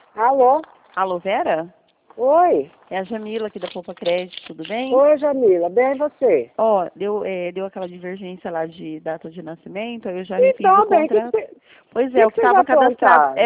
Alô? Alô, Vera? Oi. É a Jamila aqui da Poupa Crédito, tudo bem? Oi, Jamila. Bem, e você? Ó, deu aquela divergência lá de data de nascimento, aí eu já refiz o Então, bem, contrato. Pois é, que o que vocês estava cadastrado, aprontaram?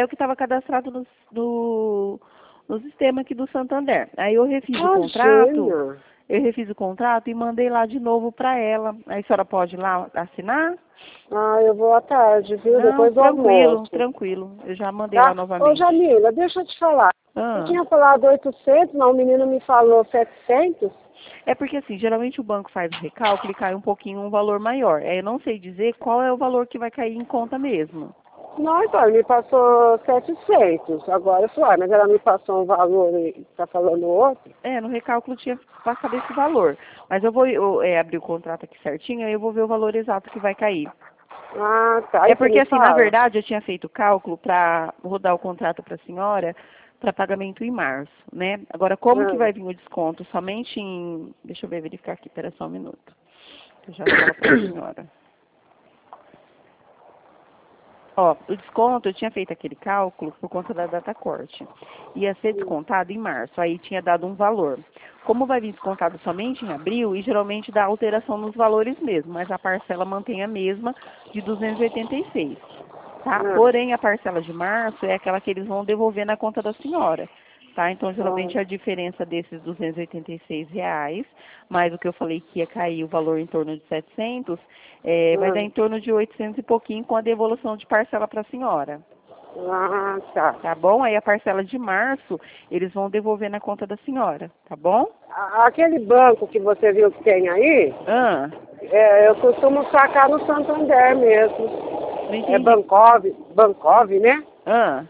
no sistema aqui do Santander. Aí eu Imagina. refiz o contrato e mandei lá de novo para ela. Aí a senhora pode ir lá assinar? Ah, eu vou à tarde, viu? Não, Depois do tranquilo, almoço. tranquilo. Eu já mandei lá Tá? Ô, novamente. Jamila, deixa eu te falar. Eu Ah. tinha falado 800, mas o menino me falou 700. É porque assim, geralmente o banco faz o recálculo e cai um pouquinho um valor maior. Eu não sei dizer qual é o valor que vai cair em conta mesmo. Não, então, ele me passou 700. Agora eu falei, mas ela me passou um valor e tá falando outro. É, no recálculo tinha passado esse valor. Mas abrir o contrato aqui certinho, aí eu vou ver o valor exato que vai cair. Ah, tá. É Aí você porque me assim, na fala. verdade, eu tinha feito o cálculo para rodar o contrato para a senhora para pagamento em março, né? Agora, como que Ah, vai vir o desconto somente em... Deixa eu verificar aqui, espera só um minuto. Eu já falo para a senhora. Ó, o desconto, eu tinha feito aquele cálculo por conta da data corte. Ia ser descontado em março, aí tinha dado um valor. Como vai vir descontado somente em abril, e geralmente dá alteração nos valores mesmo, mas a parcela mantém a mesma de 286, tá? ah, Porém, a parcela de março é aquela que eles vão devolver na conta da senhora. Tá? Então, ah, geralmente, a diferença desses R$ 286, mais o que eu falei que ia cair o valor em torno de 700, vai dar ah. em torno de 800 e pouquinho com a devolução de parcela para a senhora. Ah, tá. Tá bom? Aí a parcela de março, eles vão devolver na conta da senhora. Tá bom? Aquele banco que você viu que tem aí, Ah, eu costumo sacar no Santander mesmo. não É entendi. Bancov, né? Ah,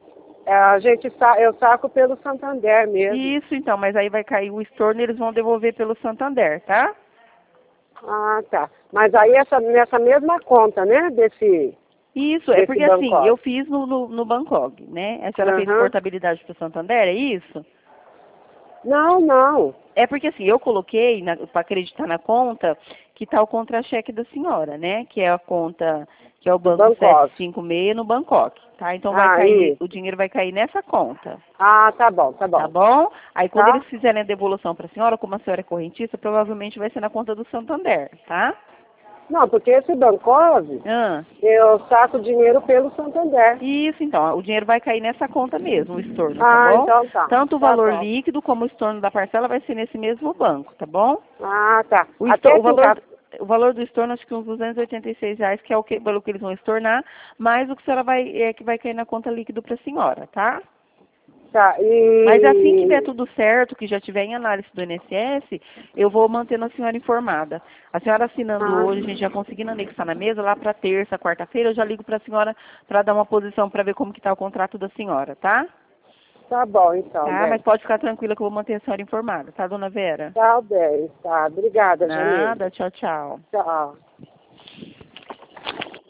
Eu saco pelo Santander mesmo. isso então, mas aí vai cair o estorno e eles vão devolver pelo Santander, tá? Ah, tá. Mas aí nessa mesma conta, né? Isso, é Desse porque assim, eu Bancov. fiz no Bangkok, né? A senhora fez Aham. portabilidade para o Santander, é isso? Não, não. É porque assim, eu coloquei para acreditar na conta que está o contra-cheque da senhora, né? Que é a conta, que é o Do banco Bancov. 756 no Bangkok, tá? Então vai Ah, cair, isso. o dinheiro vai cair nessa conta, Ah, tá bom, tá tá bom. bom? Aí quando eles Tá? fizerem a devolução para a senhora, como a senhora é correntista, provavelmente vai ser na conta do Santander, tá? Não, porque esse Bancov, Ah, eu saco dinheiro pelo Santander. isso então, o dinheiro vai cair nessa conta mesmo, o estorno, tá Ah, bom? então tá. Tanto o Tá valor bom. líquido como o estorno da parcela vai ser nesse mesmo banco, tá bom? Ah, tá. O, esto- Até o valor, quinta. o valor do estorno acho que uns R$ 286, que é pelo que eles vão estornar, mais o que a senhora que vai cair na conta líquido para a senhora, tá? Tá, Mas assim que der e. tudo certo, que já tiver em análise do INSS, eu vou mantendo a senhora informada. A senhora assinando Ah, hoje, a gente já conseguindo anexar na mesa, lá para terça, quarta-feira, eu já ligo para a senhora para dar uma posição para ver como que está o contrato da senhora, tá? tá bom, então, Tá, mas bem. pode ficar tranquila que eu vou manter a senhora informada, tá, dona Vera? Tá bem, tá. Obrigada, Jamil. Nada, tchau, tchau. Tchau.